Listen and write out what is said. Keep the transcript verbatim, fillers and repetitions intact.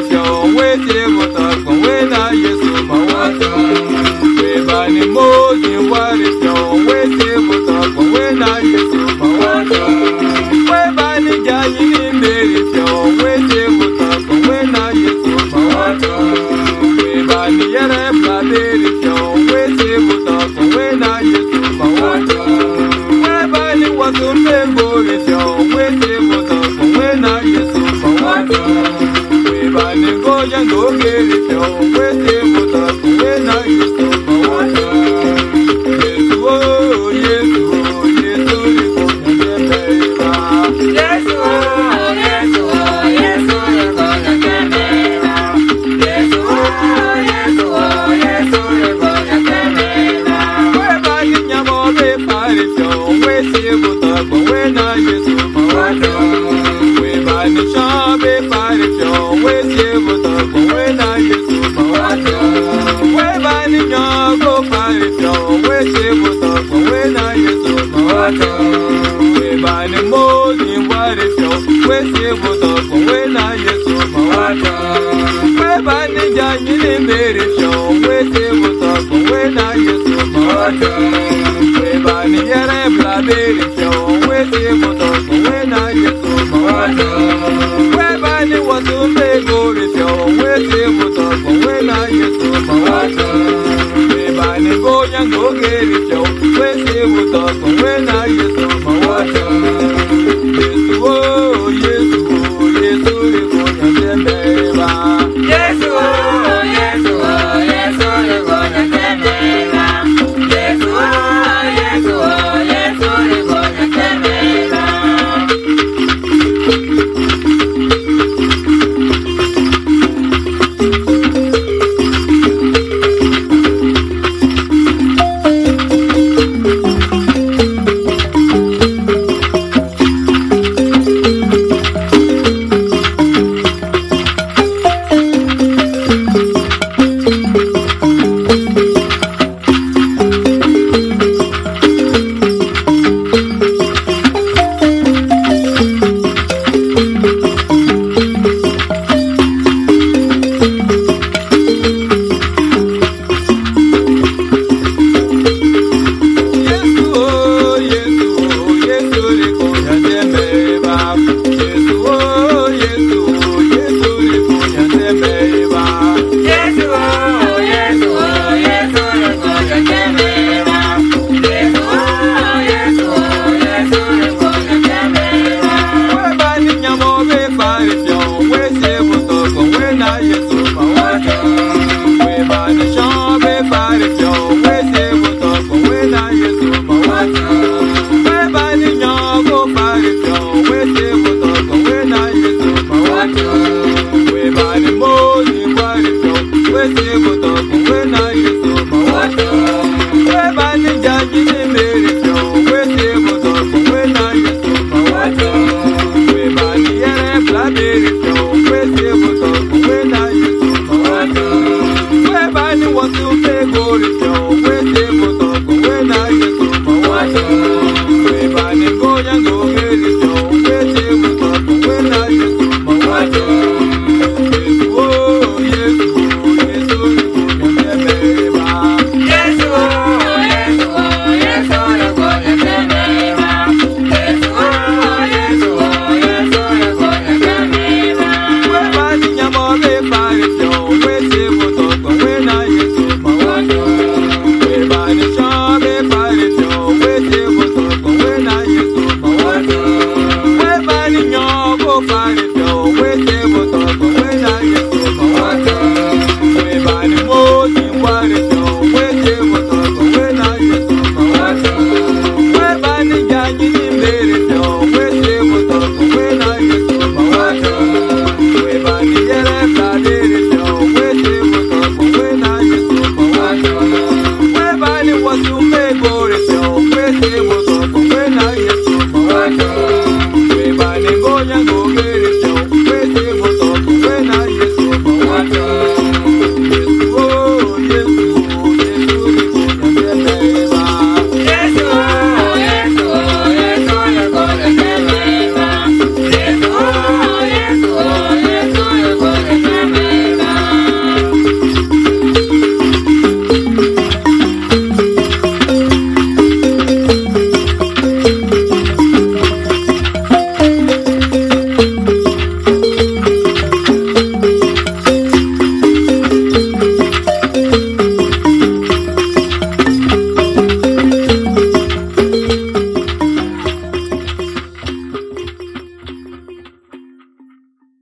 fio, wete buta kon wena Yesu mawato. We bani moji wari fio, wete buta kon wena Yesu mawato. We bani jayi ni mberi fio, wete buta kon wena Yesu mawato. We bani yere bladeri fio, wete buta kon wena Yesu mawato. We bani watu mbori fio, wete buta kon wena Yesu mawato. We bani goja ngogeri fio, wete buta kon wena Yesu mawato. Yesu oh, Yesu oh, Yesu liko nyembeba. Yesu oh, Yesu oh, Yesu liko nyembeba. Yesu oh, Yesu oh, Yesu liko nyembeba. We bani nyamo be pari fio, wete buta kon wena Yesu mawato. We bani shabe pari fio, wete buta kon wena Yesu mawato. We bani nyago pari fio, wete buta kon wena Yesu mawato. We bani moji wari fio, wete buta kon wena Yesu mawato. We bani janyi ni mberi fio, wete buta kon wena Yesu mawato. We bani yere bladeri fio, wete buta kon wena Yesu mawato. We bani watu mbegori fio, wete buta kon wena Yesu mawato. We bani gonya ngogeri fio, wete buta kon wena Yesu mawato. Yesu oh, Yesu oh, Yesu liko nyembeba. Yesu oh, Yesu oh, Yesu liko nyembeba. Yesu oh, Yesu oh, Yesu liko nyembeba. What's your favorite show?